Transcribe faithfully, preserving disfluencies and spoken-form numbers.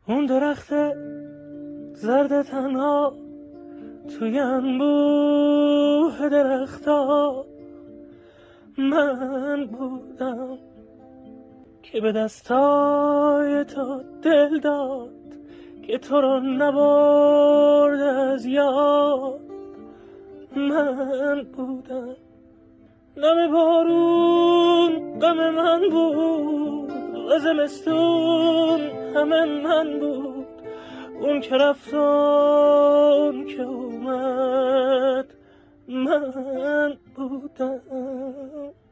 اون درخت زرد تنها توی انبوه درختا من بودم که به دستای تو دل داد که تو رو نبرد از یاد. من بودم نم بارون غم من بود و زمستون همه من بود. اون که رفت و اون که اومد من بودم.